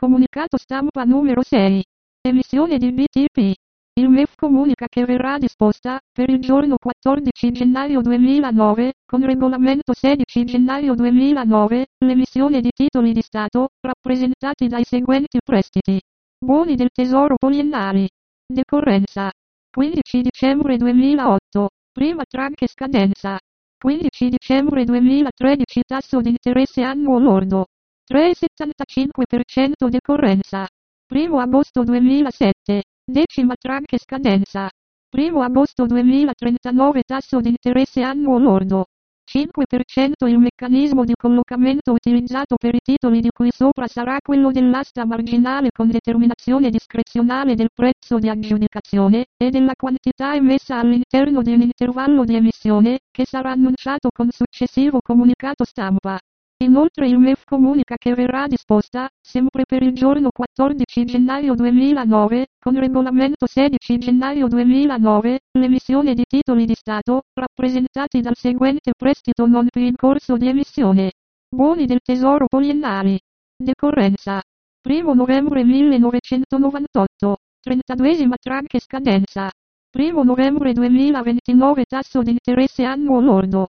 Comunicato stampa numero 6. Emissione di BTP. Il MEF comunica che verrà disposta, per il giorno 14 gennaio 2009, con regolamento 16 gennaio 2009, l'emissione di titoli di Stato, rappresentati dai seguenti prestiti. Buoni del Tesoro poliennali. Decorrenza. 15 dicembre 2008. Prima tranche scadenza. 15 dicembre 2013 tasso di interesse annuo lordo. 3,75% decorrenza. 1 agosto 2007. Decima tranche scadenza. 1 agosto 2039 tasso di interesse annuo lordo. 5%. Il meccanismo di collocamento utilizzato per i titoli di cui sopra sarà quello dell'asta marginale con determinazione discrezionale del prezzo di aggiudicazione, e della quantità emessa all'interno di un intervallo di emissione, che sarà annunciato con successivo comunicato stampa. Inoltre il MEF comunica che verrà disposta, sempre per il giorno 14 gennaio 2009, con regolamento 16 gennaio 2009, l'emissione di titoli di Stato, rappresentati dal seguente prestito non più in corso di emissione. Buoni del Tesoro poliennali. Decorrenza. 1 novembre 1998. 32esima tranche scadenza. 1 novembre 2029 tasso di interesse annuo lordo.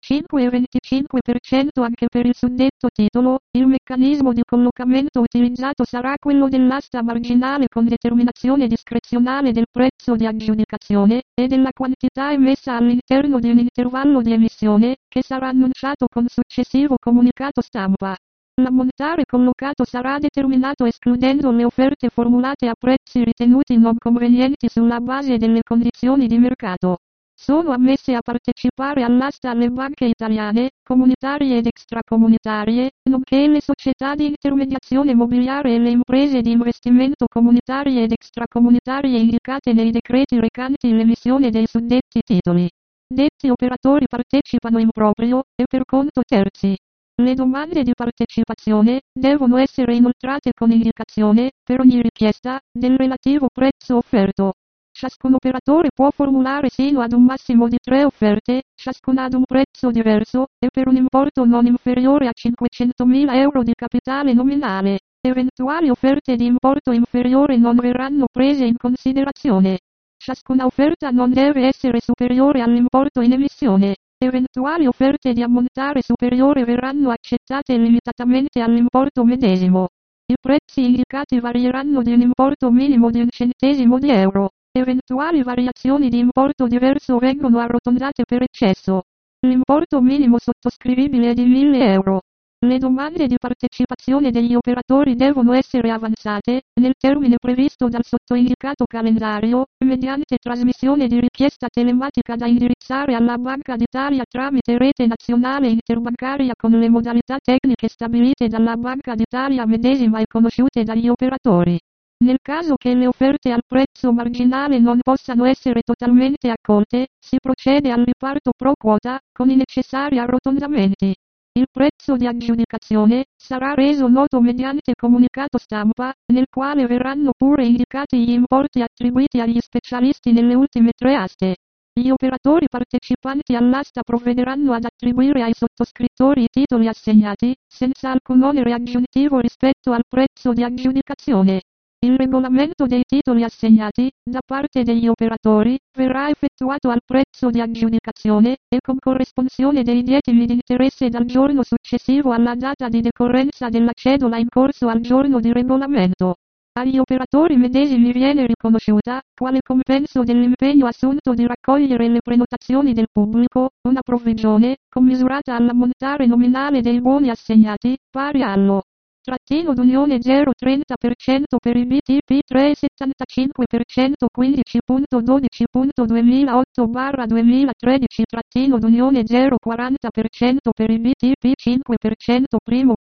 5,25% anche per il suddetto titolo. Il meccanismo di collocamento utilizzato sarà quello dell'asta marginale con determinazione discrezionale del prezzo di aggiudicazione, e della quantità emessa all'interno di un intervallo di emissione, che sarà annunciato con successivo comunicato stampa. L'ammontare collocato sarà determinato escludendo le offerte formulate a prezzi ritenuti non convenienti sulla base delle condizioni di mercato. Sono ammesse a partecipare all'asta le banche italiane, comunitarie ed extracomunitarie, nonché le società di intermediazione mobiliare e le imprese di investimento comunitarie ed extracomunitarie indicate nei decreti recanti l'emissione dei suddetti titoli. Detti operatori partecipano in proprio, e per conto terzi. Le domande di partecipazione devono essere inoltrate con indicazione, per ogni richiesta, del relativo prezzo offerto. Ciascun operatore può formulare sino ad un massimo di 3 offerte, ciascuna ad un prezzo diverso, e per un importo non inferiore a 500.000 euro di capitale nominale. Eventuali offerte di importo inferiore non verranno prese in considerazione. Ciascuna offerta non deve essere superiore all'importo in emissione. Eventuali offerte di ammontare superiore verranno accettate limitatamente all'importo medesimo. I prezzi indicati varieranno di un importo minimo di 1 centesimo di euro. Eventuali variazioni di importo diverso vengono arrotondate per eccesso. L'importo minimo sottoscrivibile è di 1.000 euro. Le domande di partecipazione degli operatori devono essere avanzate, nel termine previsto dal sottoindicato calendario, mediante trasmissione di richiesta telematica da indirizzare alla Banca d'Italia tramite rete nazionale interbancaria con le modalità tecniche stabilite dalla Banca d'Italia medesima e conosciute dagli operatori. Nel caso che le offerte al prezzo marginale non possano essere totalmente accolte, si procede al riparto pro quota, con i necessari arrotondamenti. Il prezzo di aggiudicazione sarà reso noto mediante comunicato stampa, nel quale verranno pure indicati gli importi attribuiti agli specialisti nelle ultime 3 aste. Gli operatori partecipanti all'asta provvederanno ad attribuire ai sottoscrittori i titoli assegnati, senza alcun onere aggiuntivo rispetto al prezzo di aggiudicazione. Il regolamento dei titoli assegnati, da parte degli operatori, verrà effettuato al prezzo di aggiudicazione, e con corresponsione dei dietimi di interesse dal giorno successivo alla data di decorrenza della cedola in corso al giorno di regolamento. Agli operatori medesimi viene riconosciuta, quale compenso dell'impegno assunto di raccogliere le prenotazioni del pubblico, una provvigione, commisurata all'ammontare nominale dei buoni assegnati, pari allo d'Unione 0,30% per i BTP 3,75% 15.12.2008/2013 d'Unione 0,40% per i BTP 5%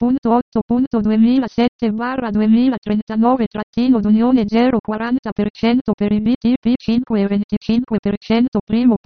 1.8.2007/2039 d'Unione 0,40% per i BTP 5,25%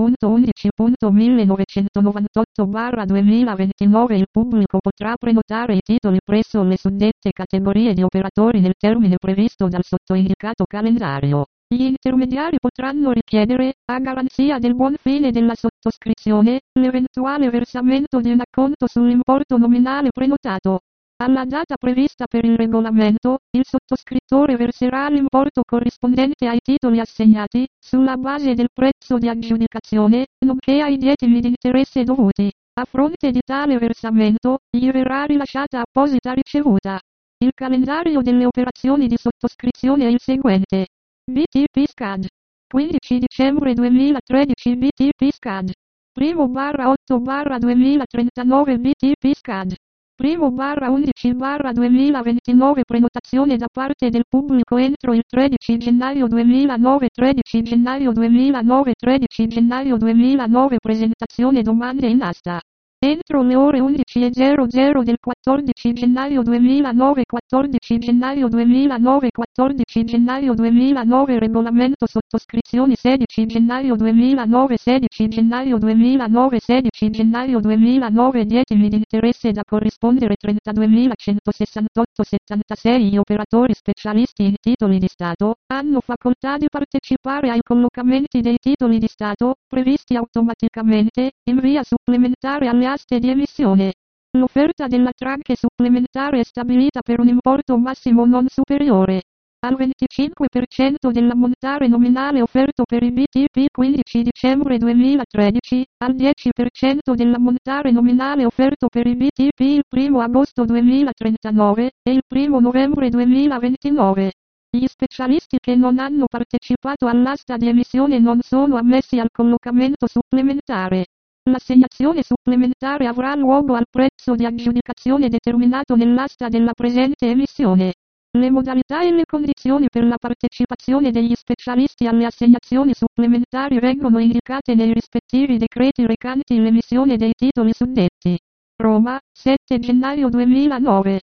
1.11.1998/2029 Il pubblico potrà prenotare i titoli presso le suddette categorie di operatori nel termine previsto dal sottoindicato calendario. Gli intermediari potranno richiedere, a garanzia del buon fine della sottoscrizione, l'eventuale versamento di un acconto sull'importo nominale prenotato. Alla data prevista per il regolamento, il sottoscrittore verserà l'importo corrispondente ai titoli assegnati, sulla base del prezzo di aggiudicazione, nonché ai dietimi di interesse dovuti. A fronte di tale versamento, gli verrà rilasciata apposita ricevuta. Il calendario delle operazioni di sottoscrizione è il seguente. BTP SCAD. 15 dicembre 2013 BTP SCAD. 1/8/2039 BTP SCAD. 1/11/2029 prenotazione da parte del pubblico entro il 13 gennaio 2009 13 gennaio 2009 13 gennaio 2009 presentazione domande in asta. Entro le ore 11:00 del 14 gennaio 2009 14 gennaio 2009 14 gennaio 2009 regolamento sottoscrizioni 16 gennaio 2009 16 gennaio 2009 16 gennaio 2009 dietimi di interesse da corrispondere 32.168,76 Gli operatori specialisti in titoli di Stato hanno facoltà di partecipare ai collocamenti dei titoli di Stato, previsti automaticamente, in via supplementare alle aste di emissione. L'offerta della tranche supplementare è stabilita per un importo massimo non superiore al 25% dell'ammontare nominale offerto per i BTP 15 dicembre 2013, al 10% dell'ammontare nominale offerto per i BTP il 1 agosto 2039 e il 1 novembre 2029. Gli specialisti che non hanno partecipato all'asta di emissione non sono ammessi al collocamento supplementare. L'assegnazione supplementare avrà luogo al prezzo di aggiudicazione determinato nell'asta della presente emissione. Le modalità e le condizioni per la partecipazione degli specialisti alle assegnazioni supplementari vengono indicate nei rispettivi decreti recanti l'emissione dei titoli suddetti. Roma, 7 gennaio 2009.